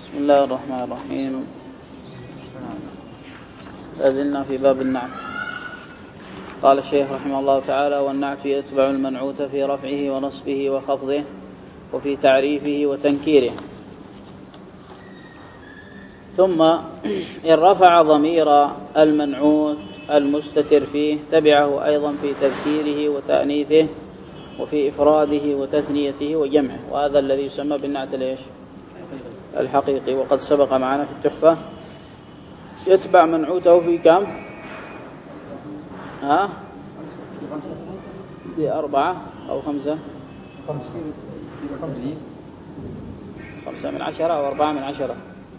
بسم الله الرحمن الرحيم. لازلنا في باب النعت. قال الشيخ رحمه الله تعالى: والنعت يتبع المنعوت في رفعه ونصبه وخفضه وفي تعريفه وتنكيره. ثم إن رفع ضمير المنعوت المستتر فيه تبعه أيضا في تذكيره وتأنيثه وفي إفراده وتثنيته وجمعه، وهذا الذي يسمى بالنعت الحقيقي. وقد سبق معنا في التحفة يتبع منعوته في كم؟ بأربعة أو خمسة، 5/10 أو 4/10.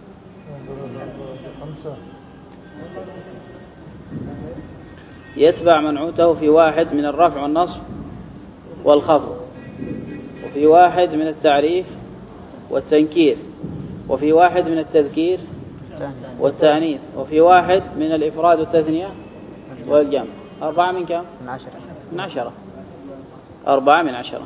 يتبع منعوته في واحد من الرفع والنصب والخفض، وفي واحد من التعريف والتنكير، وفي واحد من التذكير والتأنيث، وفي واحد من الإفراد والتثنية والجمع. 4 من كم؟ من 10. 4/10.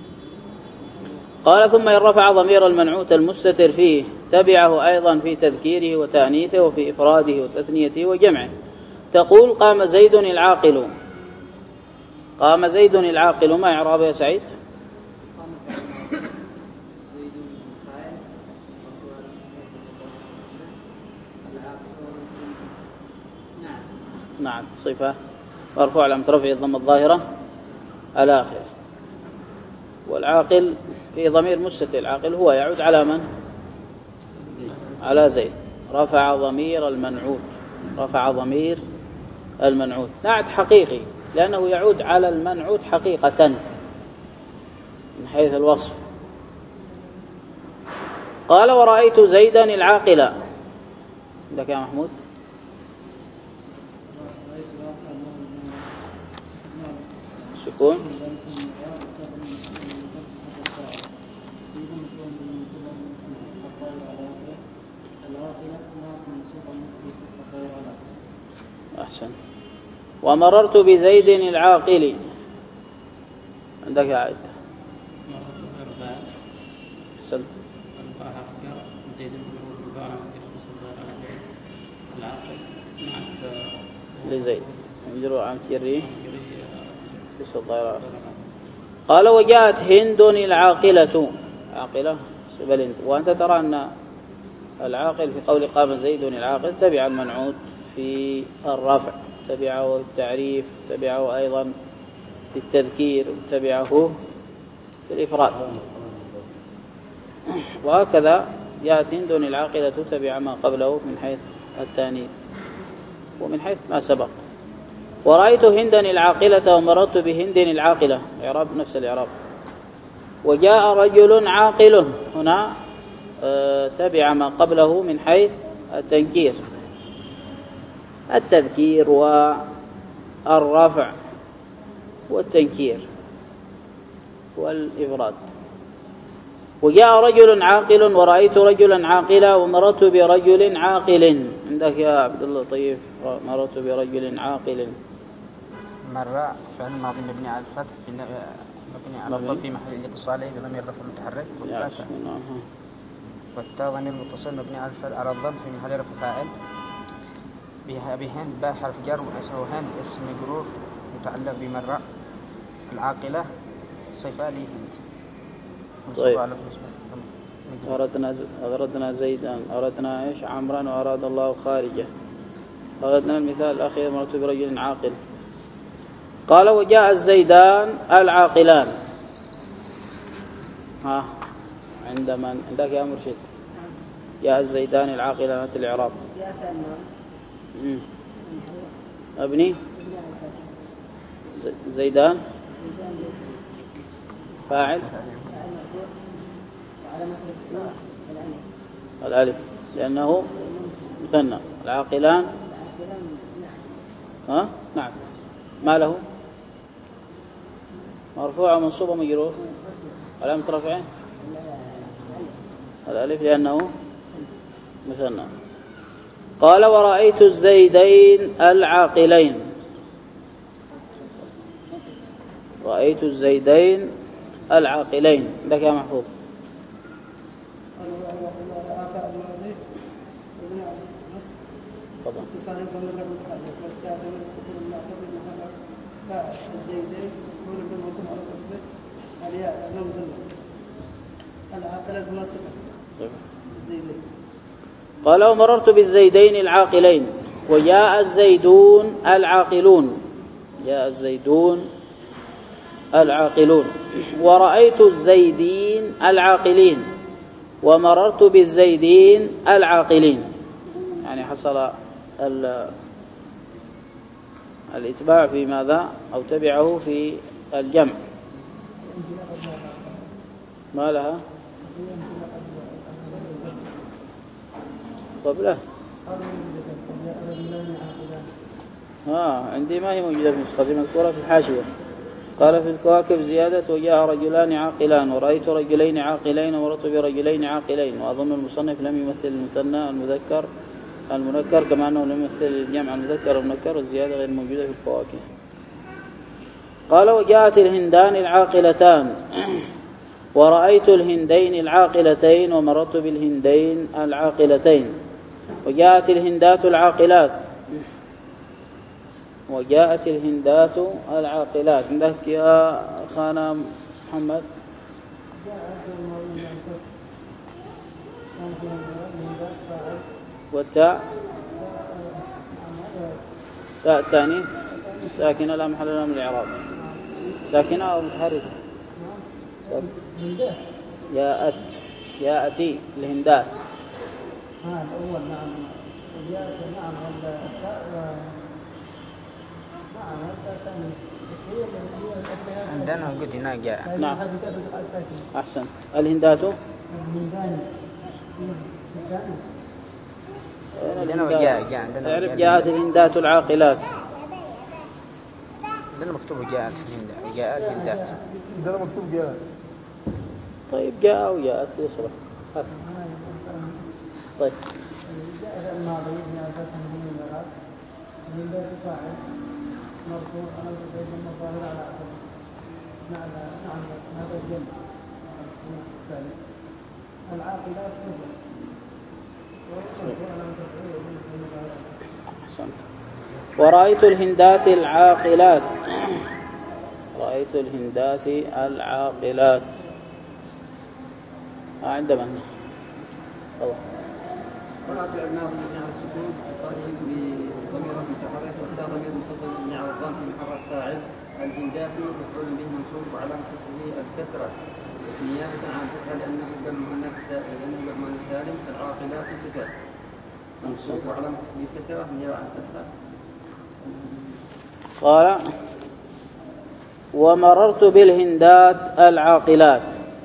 قال: ثم إن رفع ضمير المنعوت المستتر فيه تبعه أيضا في تذكيره وتأنيثه وفي إفراده وتثنيته وجمعه. تقول: قام زيد العاقل. قام زيد العاقل، ما إعرابه يا سعيد؟ نعم، صفة مرفوع علامة رفعه الضمة الظاهرة على آخره. والعاقل في ضمير مستتر، العاقل هو يعود على من؟ على زيد. رفع ضمير المنعوت، رفع ضمير المنعوت نعت حقيقي، لأنه يعود على المنعوت حقيقة من حيث الوصف. قال: ورأيت زيدا العاقل. عندك يا محمود؟ سكون. أحسن. ومررت بزيد العاقل. عندك يا عائد؟ أحسنت. لزيد يجروا عن كيري. قال: وجاءت هند العاقلة. عاقلة سبل. وأنت ترى أن العاقل في قول قام زيد العاقل تبع المنعوت في الرفع، تبعه في التعريف، تبعه أيضا في التذكير، تبعه في الإفراد. وهكذا جاءت هند العاقلة تبع ما قبله من حيث التانيث ومن حيث ما سبق. ورأيت هندا العاقلة ومررت بهند العاقلة، إعراب نفس الإعراب. وجاء رجل عاقل، هنا تبع ما قبله من حيث التنكير، التذكير والرفع والتنكير والإفراد. وجاء رجل عاقل ورأيت رجلا عاقلا ومررت برجل عاقل. عندك يا عبد الله طيب؟ مررت برجل عاقل. مرة فعل ماضي مبني على الفتح، مبني على الضم في محل اتصاله بضمير رفع متحرك، والتاء ضمير متصل مبني على الضم في محل رفع فاعل. بهند باء حرف جر وهند اسم مجرور متعلق بمرة. العاقلة صفة لهند. طيب. أردنا زيدا، أردنا إيش؟ عمرا، وأراد الله خارجه. أردنا المثال الأخير: مررت برجل عاقل. قال: وجاء الزيدان العاقلان. عند من؟ عندك يا مرشد؟ جاء الزيدان العاقلان في الإعراب. أبني زيدان فاعل الألف لأنه مثنى. العاقلان نعم. ما له؟ مرفوع ومنصوب ومجرور. علامة رفعه الألف لأنه مثنى. قال: ورأيت الزيدين العاقلين. رأيت الزيدين العاقلين. عندك يا محفوظ؟ الماضي مبني على السكون طبعا اتصال بالمرة المتحرك والتالي متصل بالمعطوف المحرك فاعل الزيدين مفعول بالموصوف على التصبيح الياء لم ظل العاقلة المناسبة الزيدين. قال ومررت بالزيدين العاقلين وجاء الزيدون العاقلون جاء الزيدون العاقلون ورأيت الزيدين العاقلين ومررت بالزيدين العاقلين، يعني حصل الإتباع في ماذا أو تبعه في الجمع. ما لها قبله عندي ما هي موجودة في نسختي، مذكورة في الحاشية. قال في الكواكب زيادة وجاء رجلان عاقلان ورأيت رجلين عاقلين ومررت برجلين عاقلين. وأظن المصنف لم يمثل المثنى المنكر كما أنه لم يمثل الجمع المذكر والمنكر، والزيادة غير موجودة في الكواكب. قال وجاءت الهندان العاقلتان ورأيت الهندين العاقلتين ومررت بالهندين العاقلتين. وجاءت الهندات العاقلات وجاءت الهندات العاقلات. عندك يا أخانا محمد؟ والتاء تاء الثاني ساكنة لا محل لها من الإعراب، ساكنة أو متحركة؟ يأتي الهندات الأول نعم وجاءت نعم عندنا قلت هنا جاء. نعم أحسن. الهندات عندنا جاءت الهندات العاقلات. عندنا مكتوب جاء الهندات. عندنا مكتوب جاء. طيب جاء وجاءت يصلح. طيب جاء الماضي من أساسا من المراد من ذات فاعل مرفوع على زيد الظاهر على عقل. نعم هذا الجمع الثاني. العاقلات ورأيت الهندات العاقلات. رأيت الهندات العاقلات عندما الله قرأت الأبناء مبني على السكون اتصاله بضمير متحرك واختار ضمير متصل مبني على الضم في محل فاعل. الهندات مفعول به منصوب وعلامة نصبه الكسرة نيابة عن الفتحة لأنه بالمؤنث سالم. العاقلات صفات منصوب وعلامة نصبه الكسرة نيابة عن الفتحة. قال ومررت بالهندات العاقلات.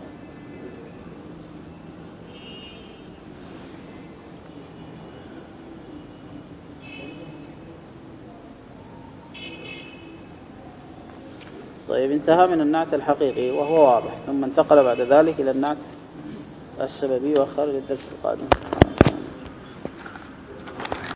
طيب انتهى من النعت الحقيقي وهو واضح، ثم انتقل بعد ذلك إلى النعت السببي وخارج الدرس القادم.